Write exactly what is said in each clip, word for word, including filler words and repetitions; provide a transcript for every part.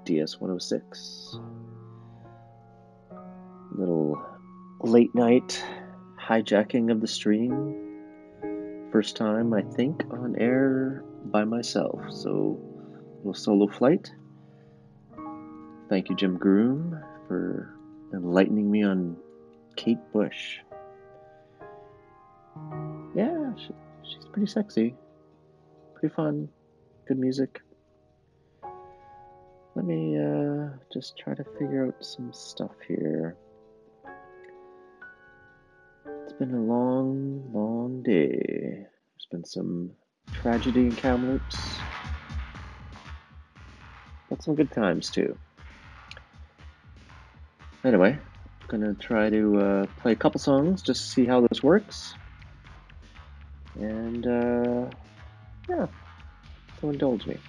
D S one oh six. Little late night hijacking of the stream. First time, I think, on air by myself. So, a little solo flight. Thank you, Jim Groom, for enlightening me on Kate Bush. Yeah, she, she's pretty sexy. Pretty fun. Good music. Let me uh, just try to figure out some stuff here. It's been a long, long day. There's been some tragedy in Kamloops, but some good times too. Anyway, I'm gonna try to uh, play a couple songs just to see how this works. And uh, yeah, so indulge me.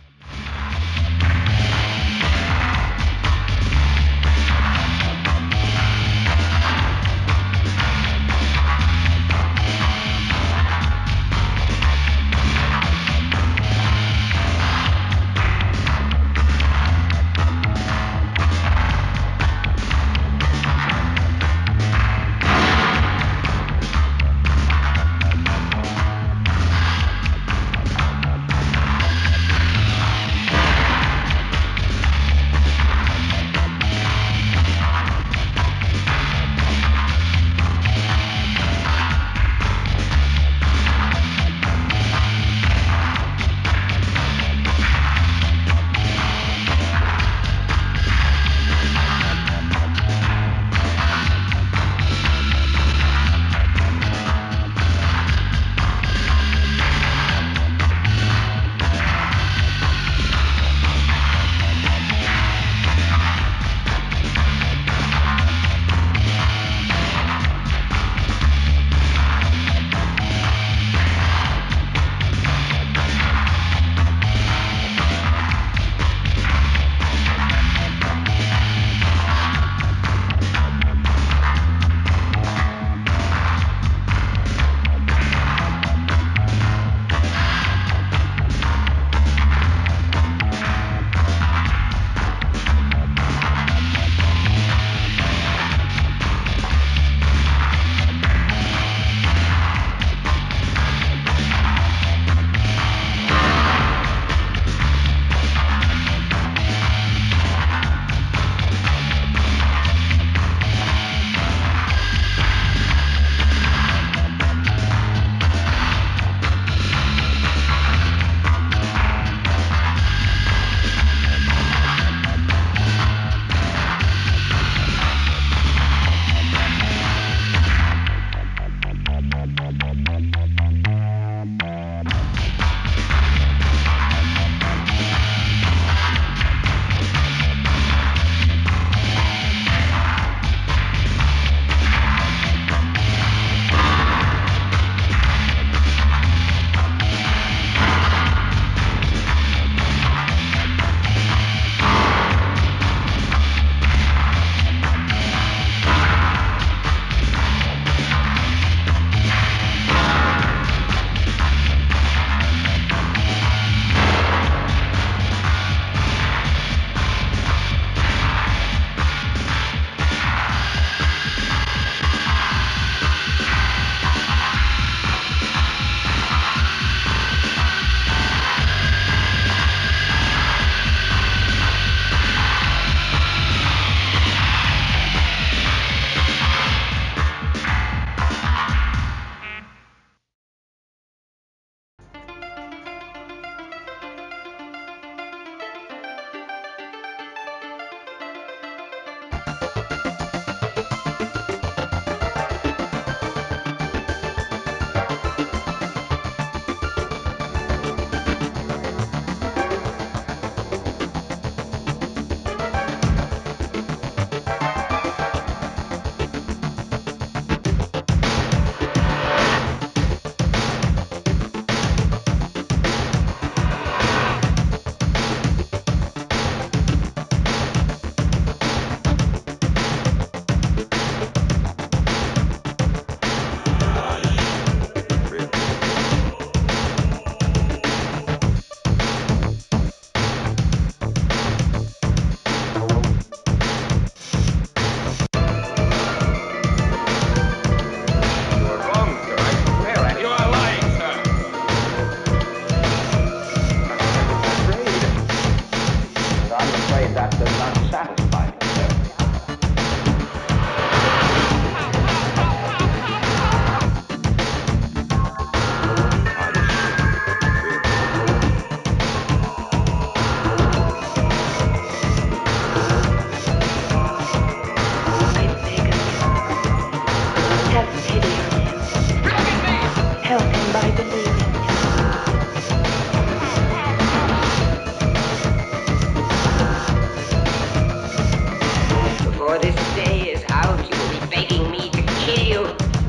Before this day is out, you will be begging me to kill you.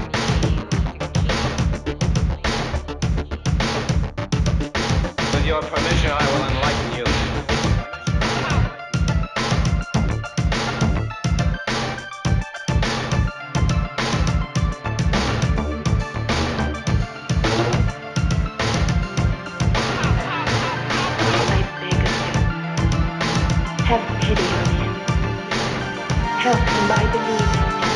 With your permission, I will enlighten you. Have pity on him. Help him, I believe.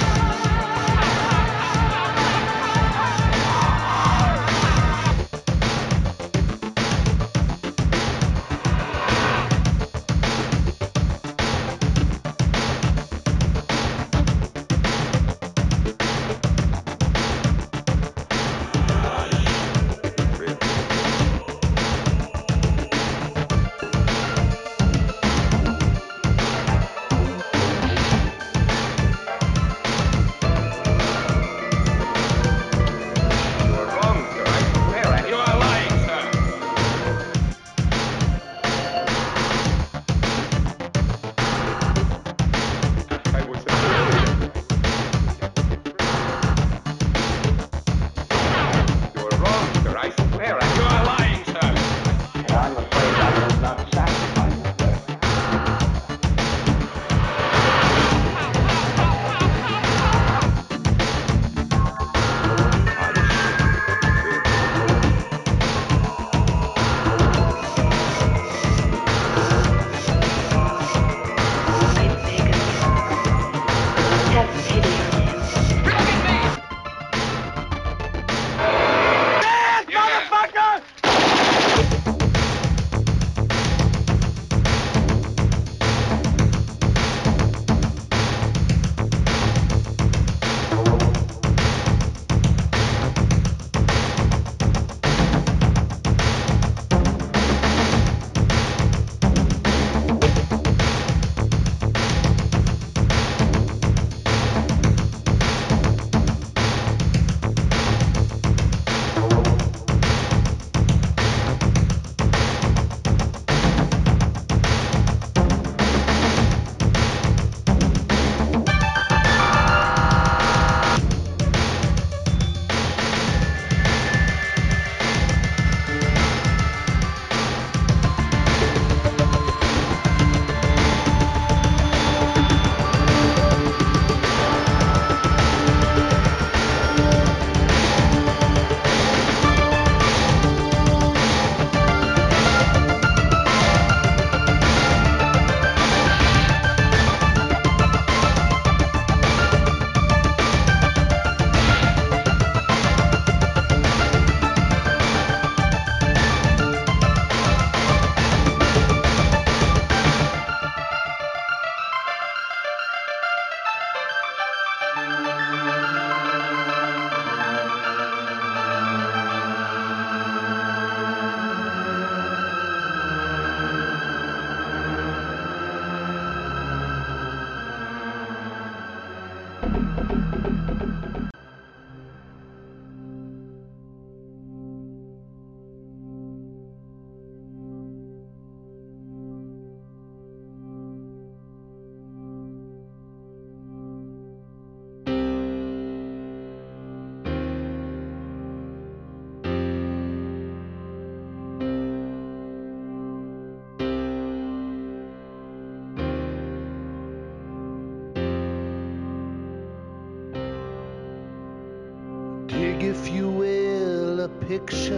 Dig, if you will, a picture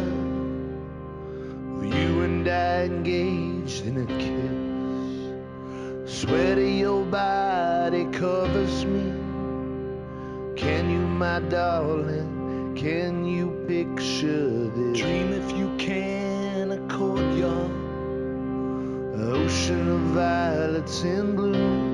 of you and I engaged in a kiss. Sweat of your body covers me. Can you, my darling, can you picture this? Dream if you can, a courtyard, an ocean of violets in bloom.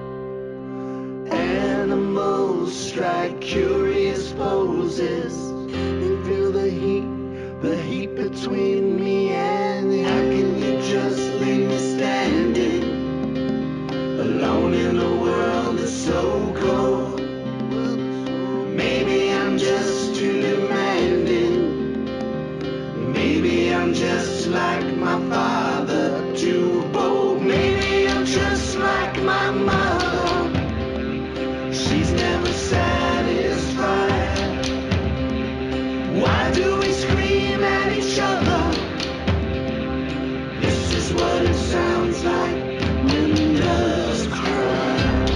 Animals strike curious poses and feel the heat, the heat between me and you. How can you just leave me standing alone in a world that's so cold? Maybe I'm just too demanding. I'm just like my father, too bold. Maybe I'm just like my mother. She's never satisfied. Why do we scream at each other? This is what it sounds like when doves cry.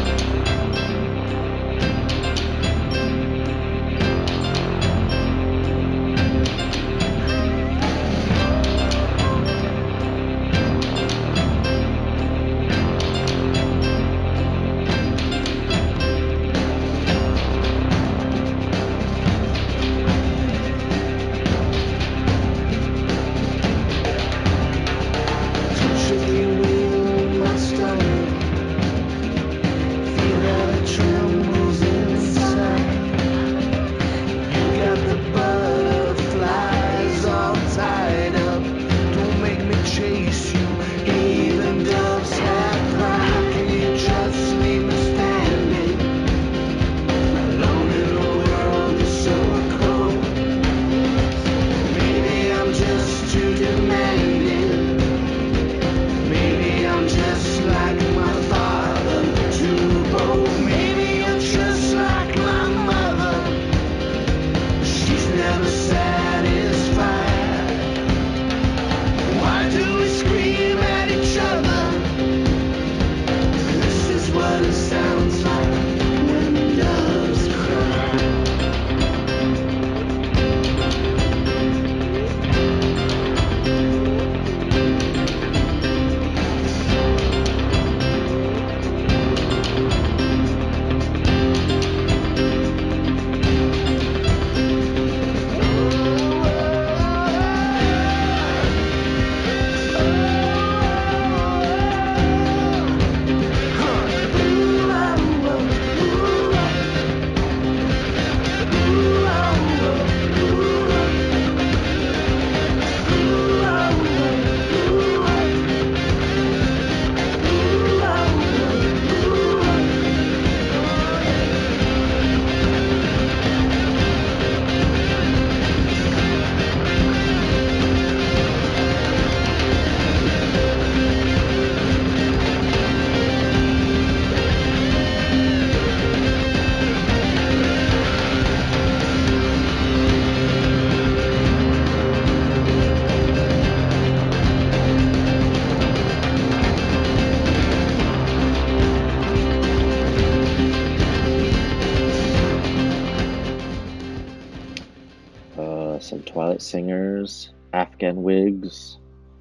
Some Twilight Singers, Afghan Wigs.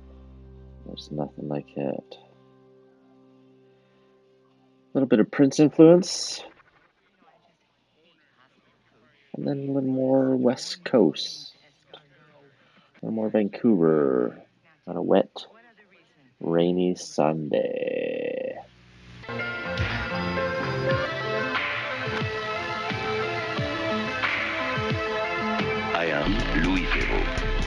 There's nothing like it. A little bit of Prince influence. And then a little more West Coast. A little more Vancouver on a wet, rainy Sunday. I am Louis Theroux.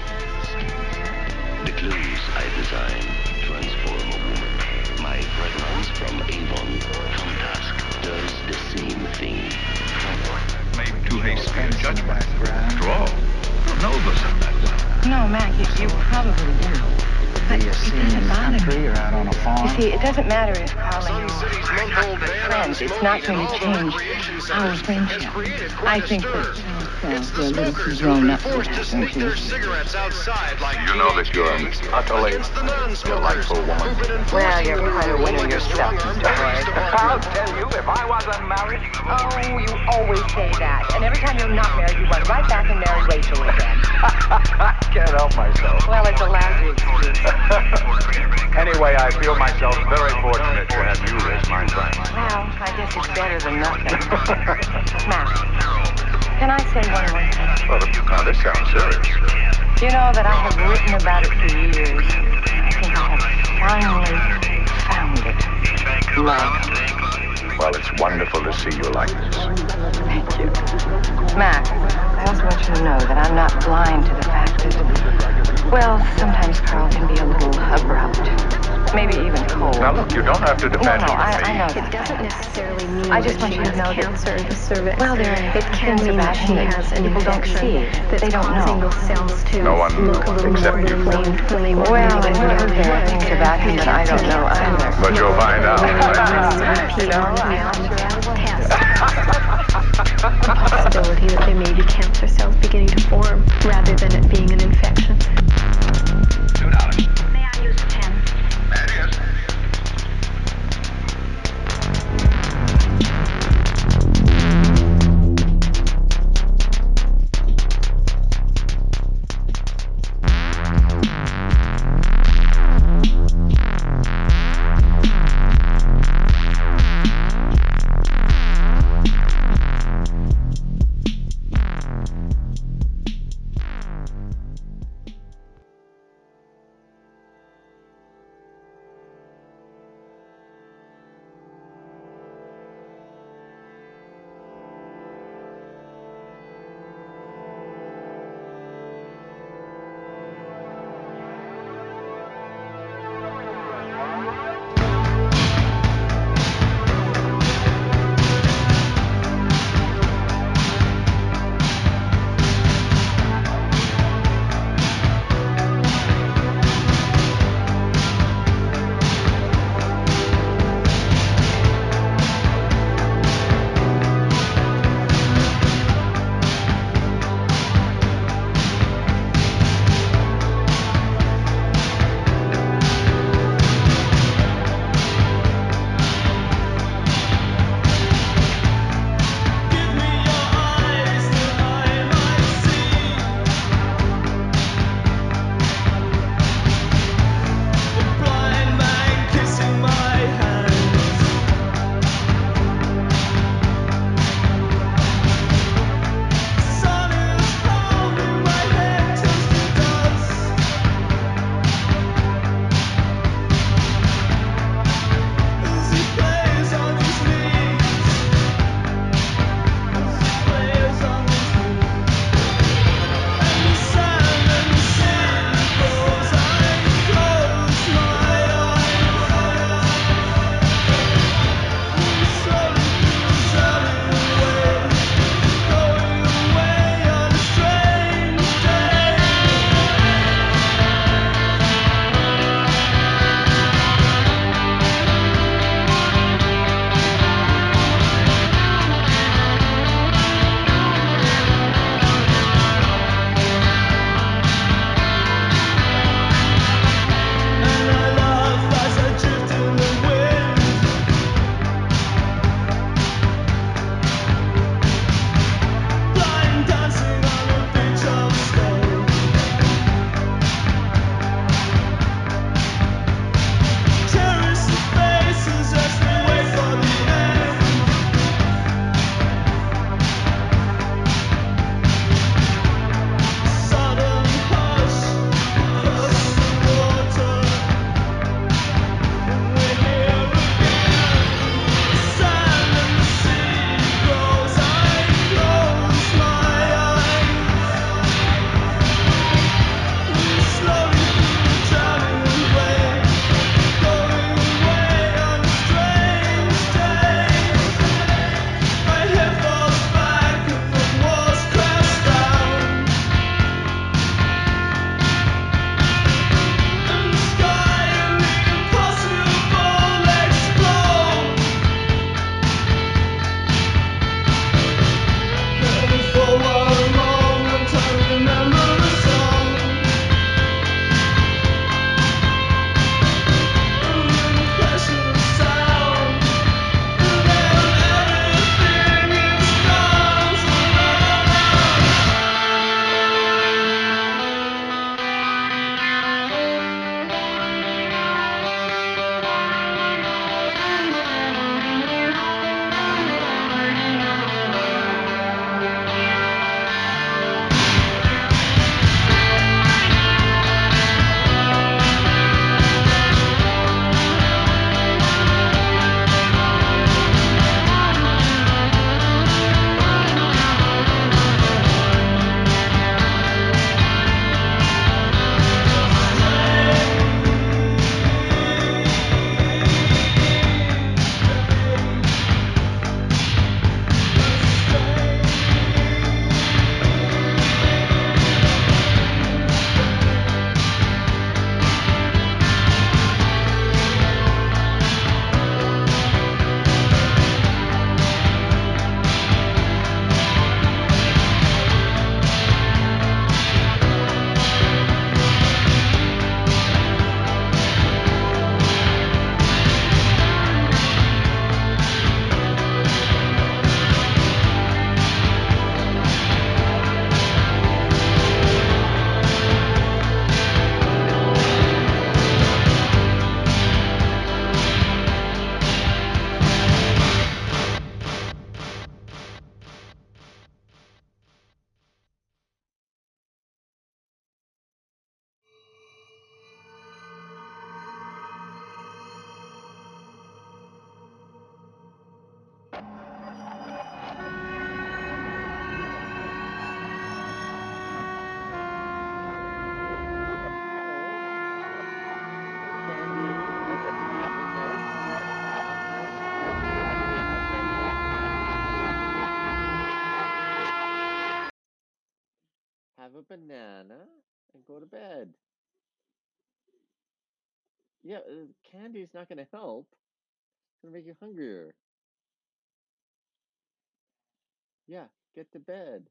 The clothes I design transform a woman. My fragrance from Avon, from Dusk, does the same thing. Made too hasty a judgment. After all, you're nervous in that. No, Mac, you, you probably do. But it doesn't bother me. You're out on a farm. You see, it doesn't matter if Carl and you are friends. It's not going to change our friendship. I think that uh, we're a little too grown up for that, don't you? You know that you're an utterly delightful woman. Well, you're kind of winning yourself, Mister Boyd. I'll tell you, if I wasn't married... Oh, you always say that. And every time you're not married, you run right back and marry Rachel again. I can't help myself. Well, it's a lousy excuse. Anyway, I feel myself very fortunate to have you as my friend. Well, I guess it's better than nothing. Matt, can I say one more thing? Well, now this sounds serious. You know that I have written about it for years. I think I have finally found it. Love. Well, it's wonderful to see you like this. Thank you. Max, I also want you to know that I'm not blind to the fact that, well, sometimes Carl can be a little abrupt. maybe even cold. Now look, you don't have to No, defend no, me. I, I know It that. doesn't necessarily mean I just that want she you to has know that- cancer of the cervix. Well, there are it can things mean about that she him that has an people don't infection see, that's they don't causing know. those cells to No one look a little except more you. inflamed than they Well, would I normally suppose there are would. things about him that I don't know either. But you'll find out. You know, I'm not sure I want to. The possibility that there may be cancer cells beginning to form rather than it being an infection. Two dollars. May I use a pen? That is. Have a banana and go to bed. Yeah, uh, candy's not going to help. It's going to make you hungrier. Yeah, get to bed.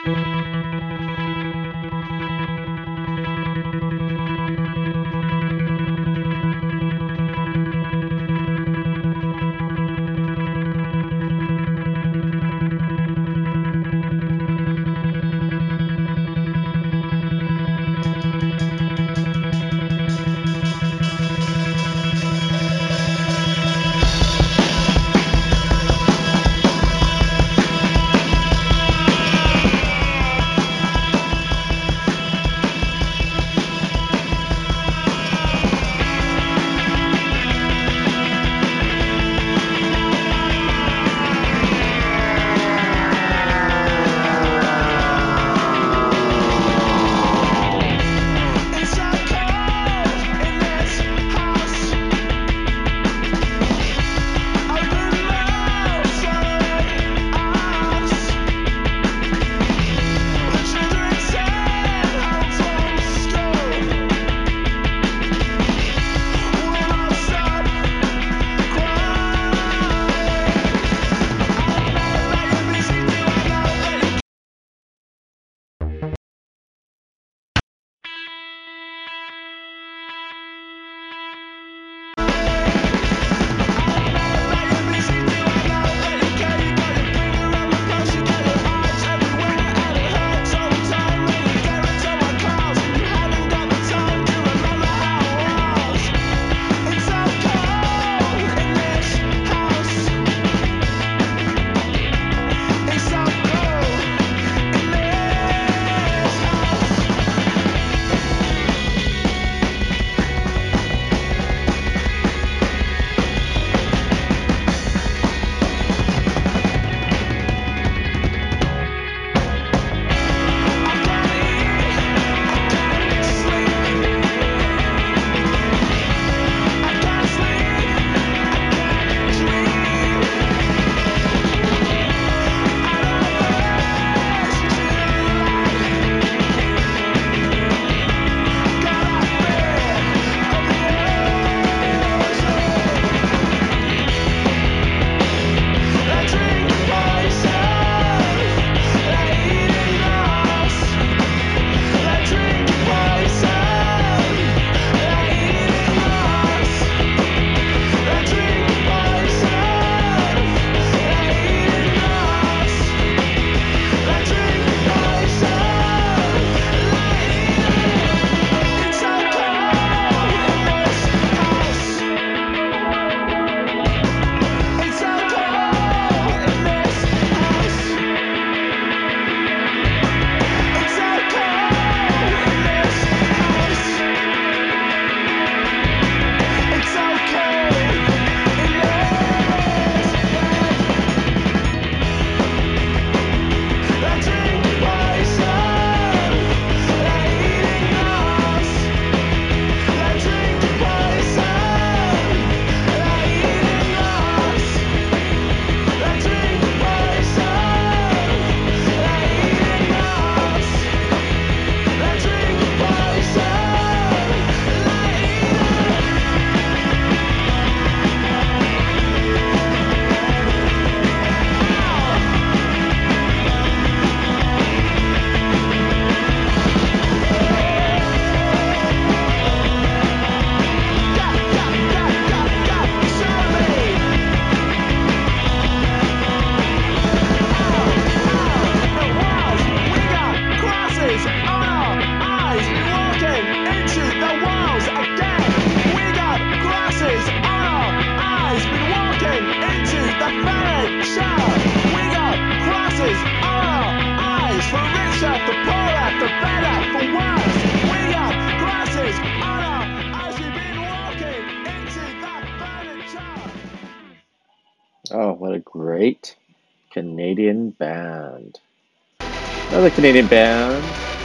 Oh, what a great Canadian band. Another Canadian band.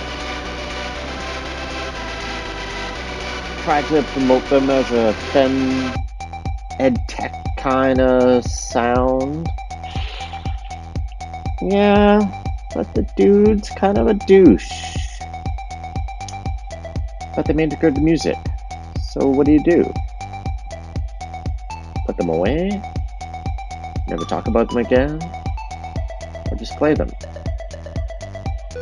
Tried to promote them as a pen ed tech kind of sound. Yeah, but the dude's kind of a douche. But they made good music. So what do you do? Put them away? Never talk about them again? Or just play them?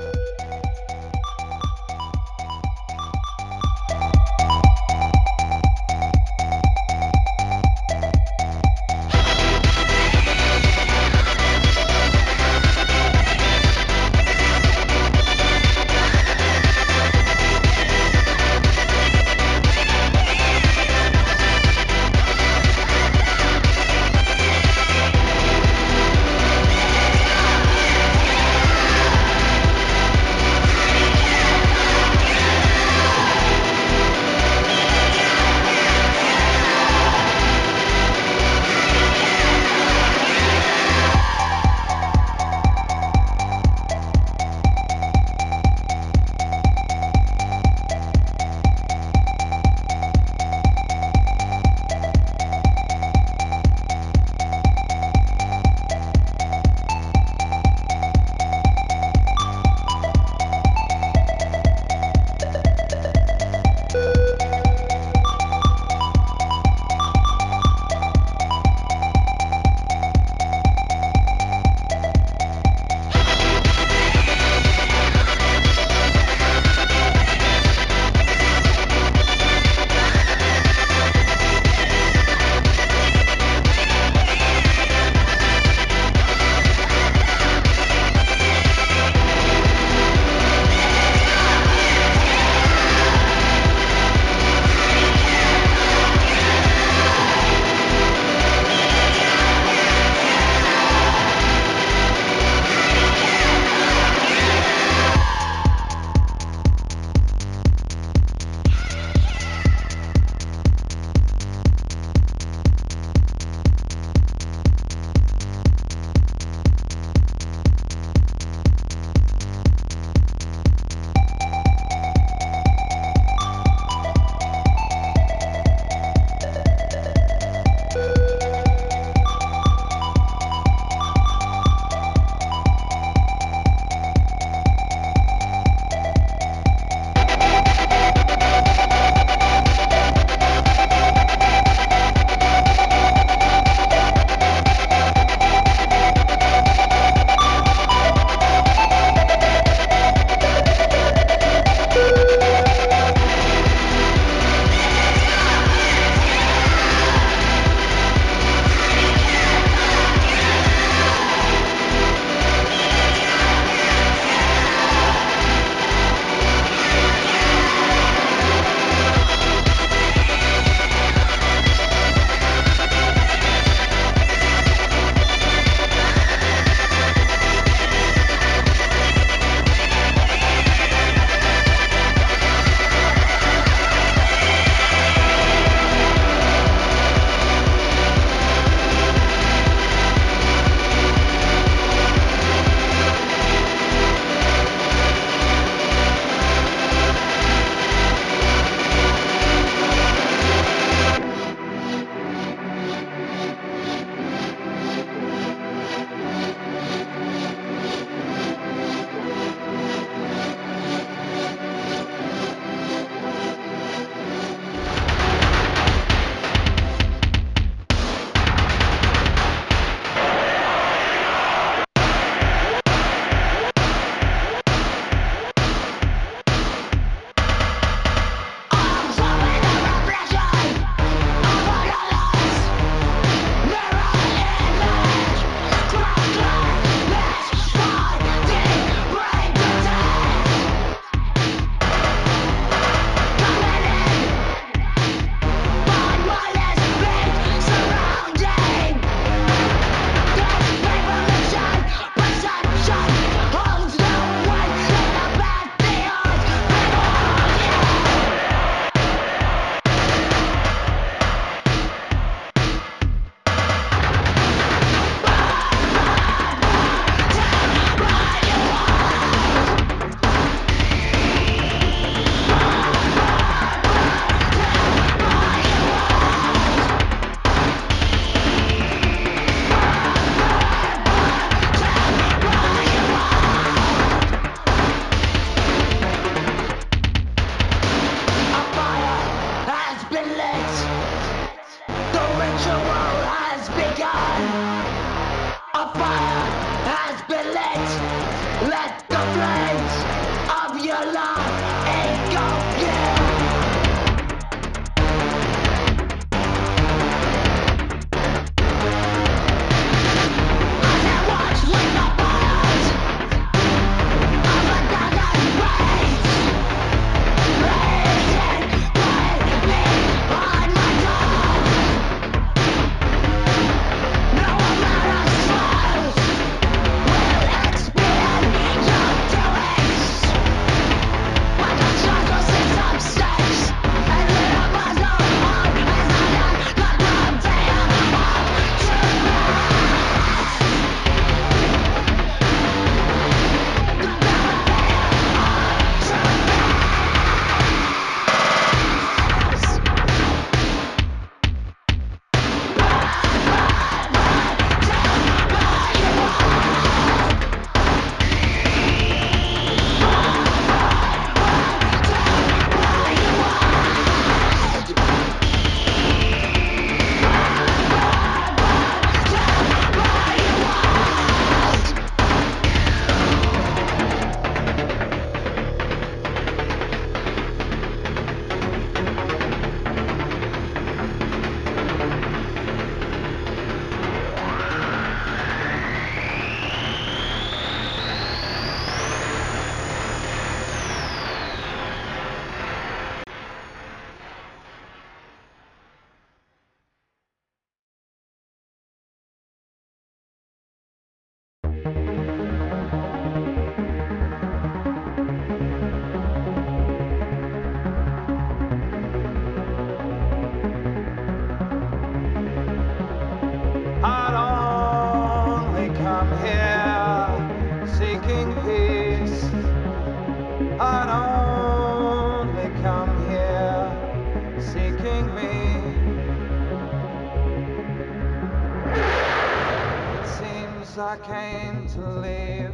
I came to live.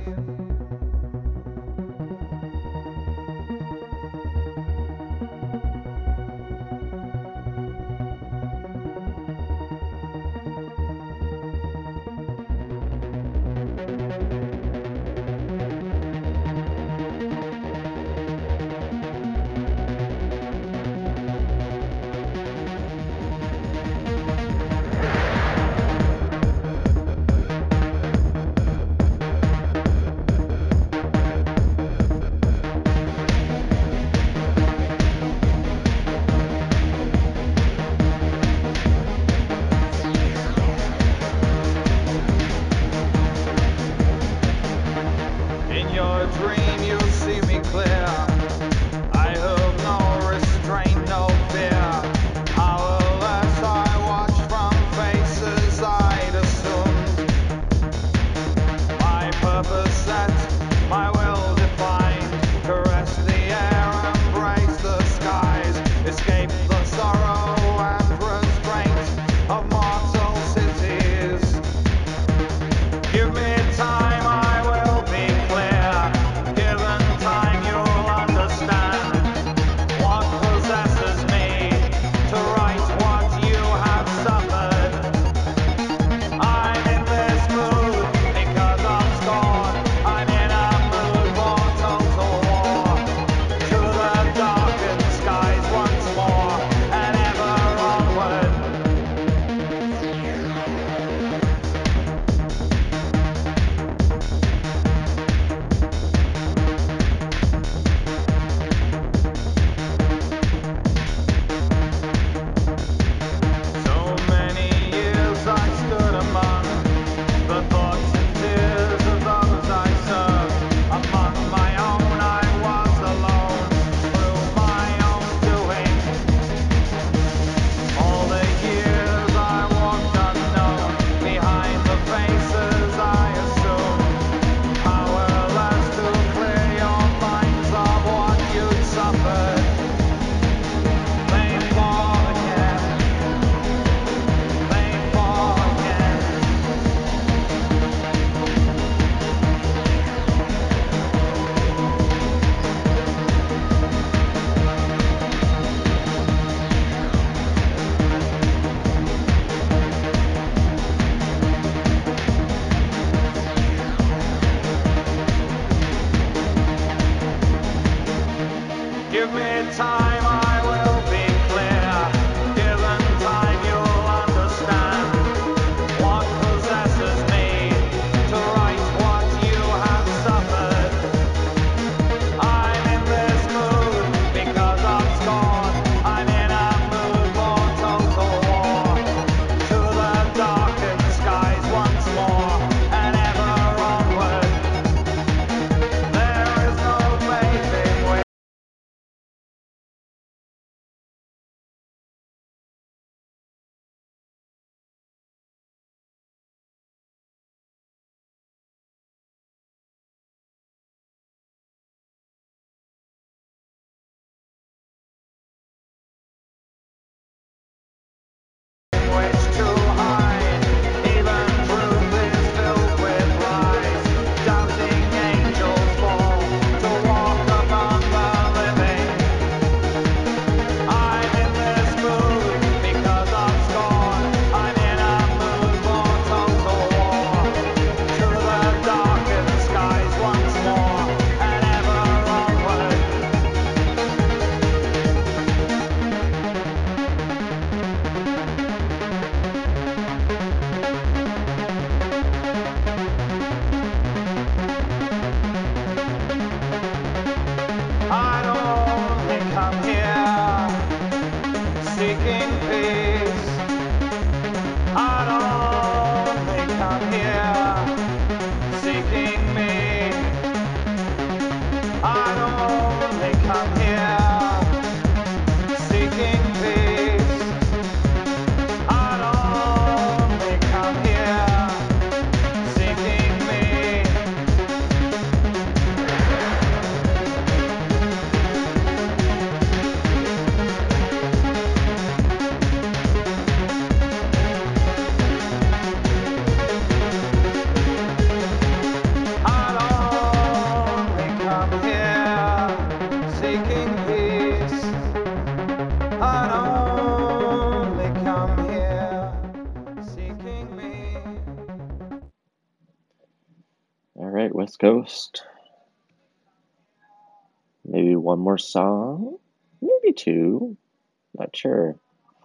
right, West Coast. Maybe one more song? Maybe two. Not sure.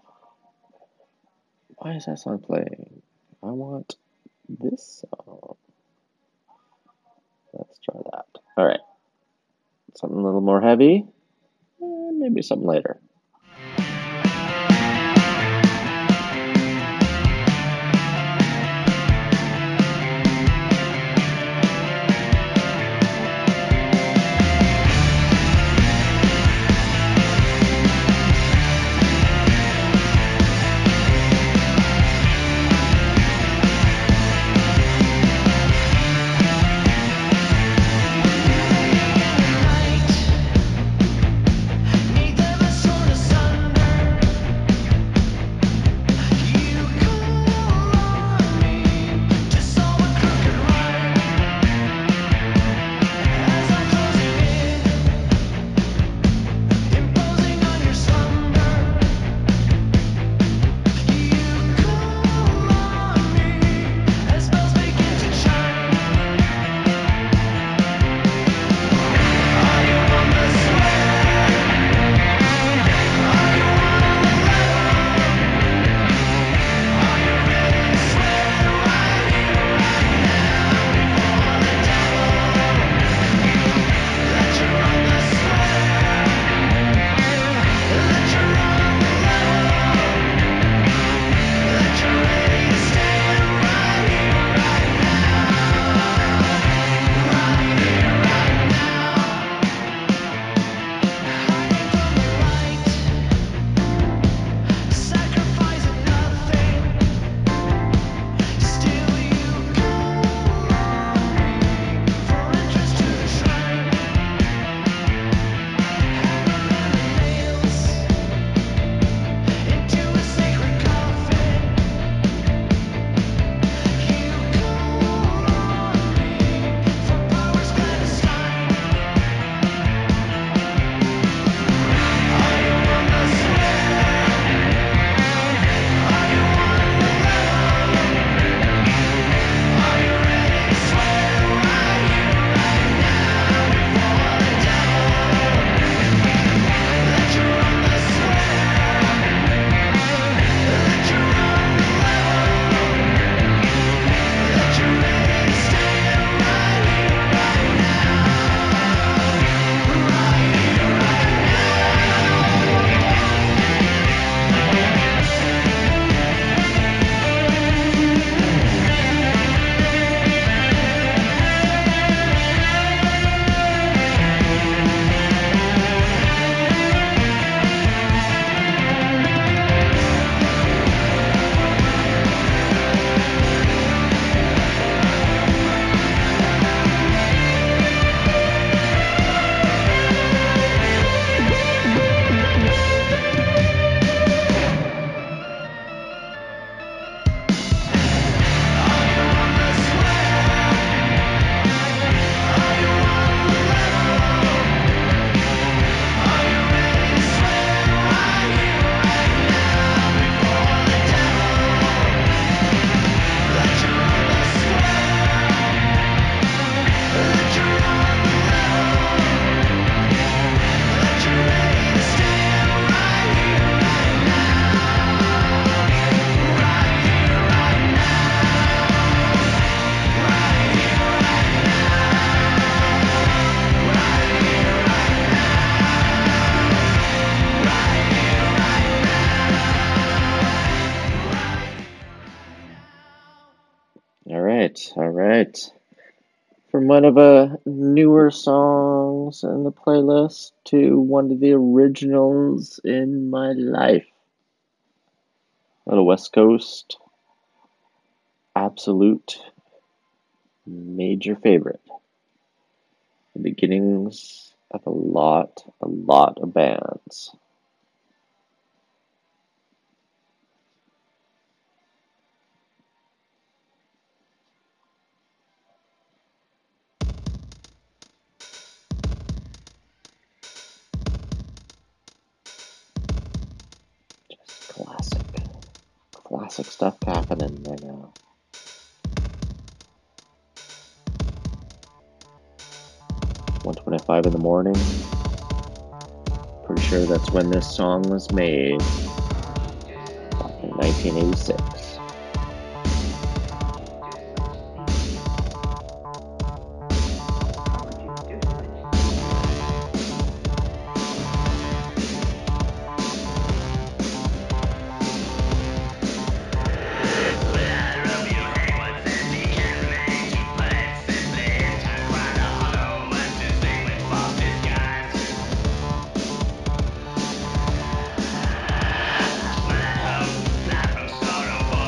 Why is that song playing? I want this song. Let's try that. All right. Something a little more heavy. Eh, maybe something later. right, all right. From one of the newer songs in the playlist to one of the originals in my life. A little West Coast, absolute major favorite. The beginnings of a lot, a lot of bands. Just classic, classic stuff happening right now. one twenty-five in the morning. Pretty sure that's when this song was made, back in nineteen eighty-six. Sort of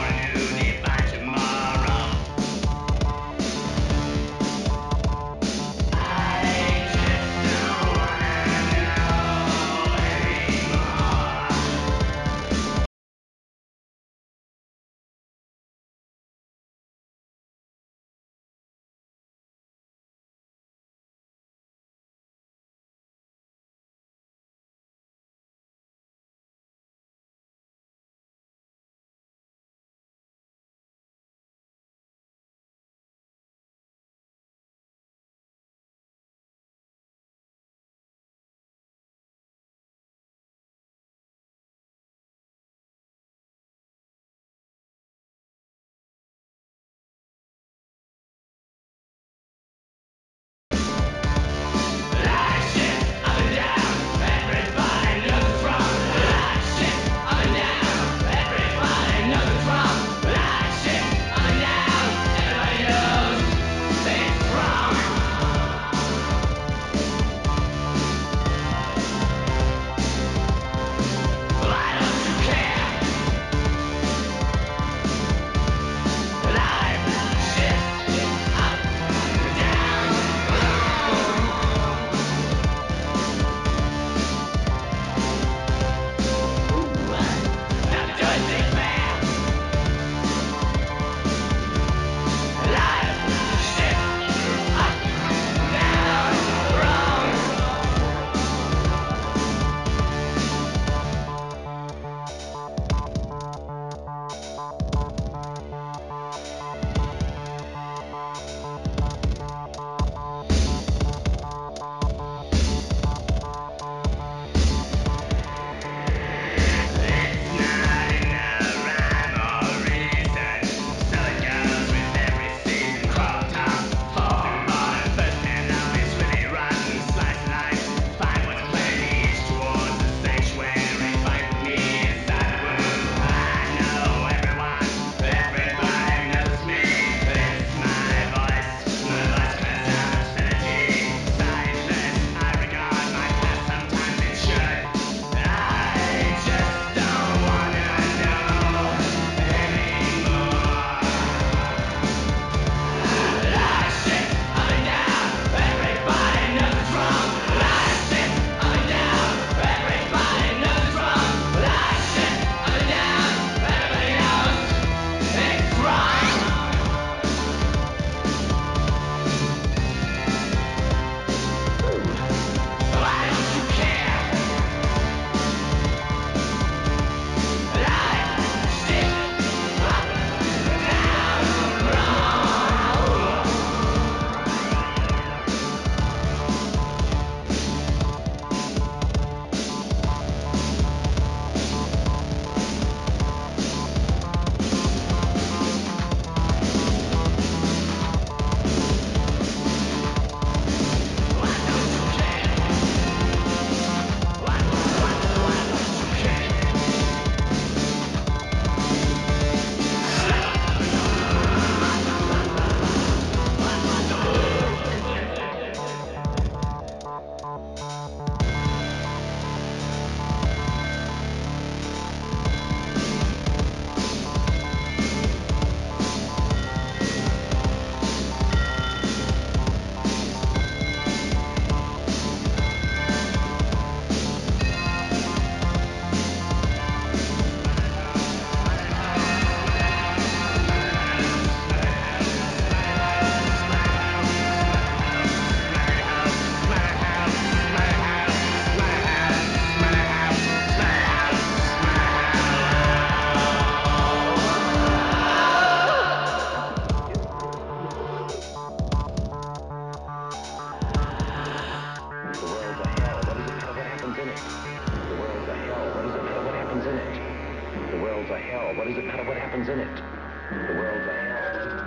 happens in it. The world's a hell.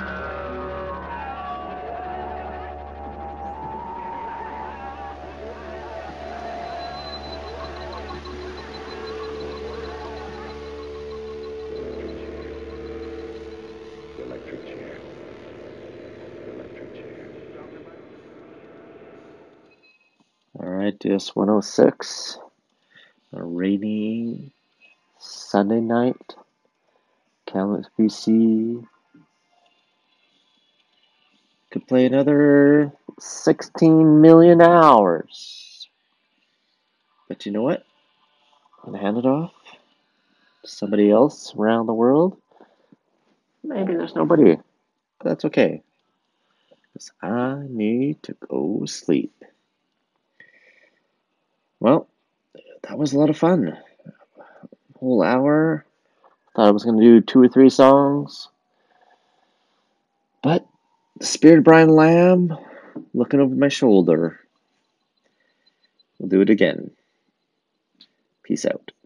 The electric chair. The electric chair. All right, D S one oh six. A rainy Sunday night. Kamloops, B C. Could play another sixteen million hours. But you know what? I'm going to hand it off to somebody else around the world. Maybe there's nobody. But that's okay. Because I need to go sleep. Well, that was a lot of fun. Whole hour. Thought I was going to do two or three songs. But the spirit of Brian Lamb looking over my shoulder. We'll do it again. Peace out.